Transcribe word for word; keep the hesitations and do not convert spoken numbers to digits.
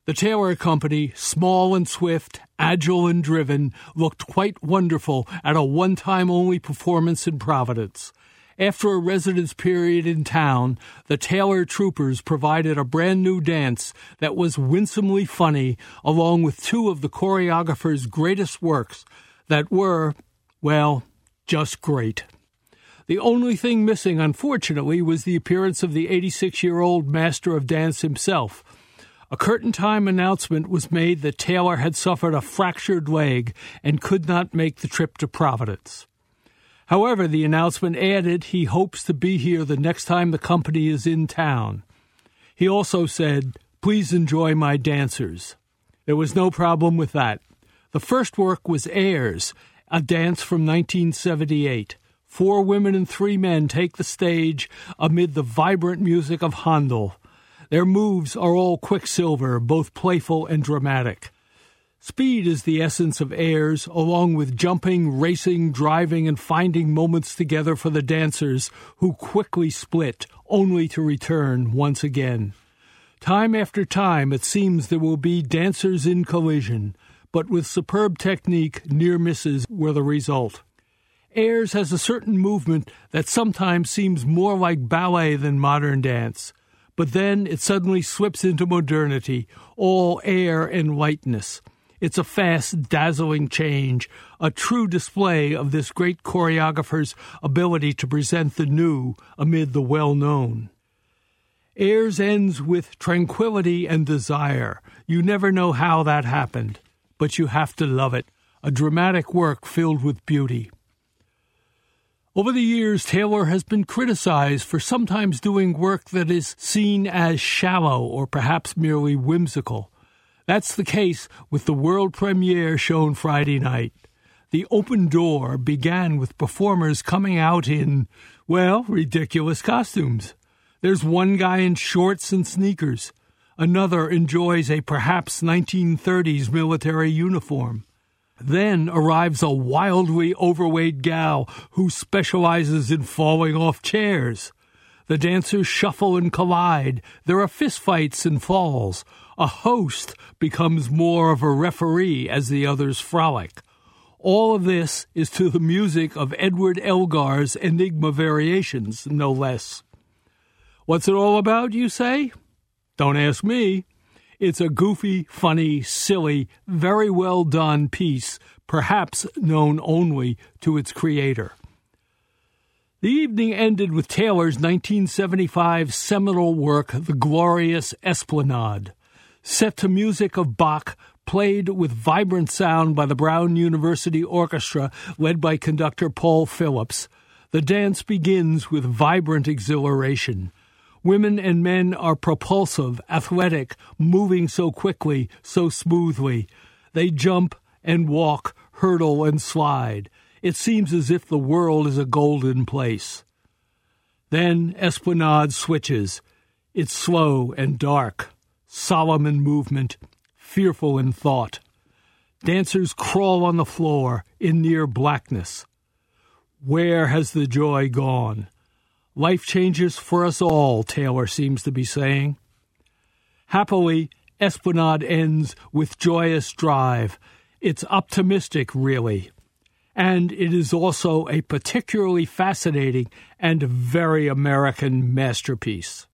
The Taylor Company, small and swift, agile and driven, looked quite wonderful at a one-time-only performance in Providence. After a residence period in town, the Taylor Troopers provided a brand-new dance that was winsomely funny, along with two of the choreographer's greatest works that were, well, just great. The only thing missing, unfortunately, was the appearance of the eighty-six-year-old master of dance himself. A curtain-time announcement was made that Taylor had suffered a fractured leg and could not make the trip to Providence. However, the announcement added he hopes to be here the next time the company is in town. He also said, "Please enjoy my dancers." There was no problem with that. The first work was Airs, a dance from nineteen seventy-eight. Four women and three men take the stage amid the vibrant music of Handel. Their moves are all quicksilver, both playful and dramatic. Speed is the essence of Airs, along with jumping, racing, driving, and finding moments together for the dancers, who quickly split, only to return once again. Time after time, it seems there will be dancers in collision, but with superb technique, near misses were the result. Airs has a certain movement that sometimes seems more like ballet than modern dance. But then it suddenly slips into modernity, all air and lightness. It's a fast, dazzling change, a true display of this great choreographer's ability to present the new amid the well-known. Airs ends with tranquility and desire. You never know how that happened, but you have to love it. A dramatic work filled with beauty. Over the years, Taylor has been criticized for sometimes doing work that is seen as shallow or perhaps merely whimsical. That's the case with the world premiere shown Friday night. The Open Door began with performers coming out in, well, ridiculous costumes. There's one guy in shorts and sneakers. Another enjoys a perhaps nineteen thirties military uniform. Then arrives a wildly overweight gal who specializes in falling off chairs. The dancers shuffle and collide. There are fistfights and falls. A host becomes more of a referee as the others frolic. All of this is to the music of Edward Elgar's Enigma Variations, no less. What's it all about, you say? Don't ask me. It's a goofy, funny, silly, very well done piece, perhaps known only to its creator. The evening ended with Taylor's nineteen seventy-five seminal work, The Glorious Esplanade. Set to music of Bach, played with vibrant sound by the Brown University Orchestra, led by conductor Paul Phillips, the dance begins with vibrant exhilaration. Women and men are propulsive, athletic, moving so quickly, so smoothly. They jump and walk, hurdle and slide. It seems as if the world is a golden place. Then Esplanade switches. It's slow and dark, solemn in movement, fearful in thought. Dancers crawl on the floor in near blackness. Where has the joy gone? Life changes for us all, Taylor seems to be saying. Happily, Esplanade ends with joyous drive. It's optimistic, really. And it is also a particularly fascinating and very American masterpiece.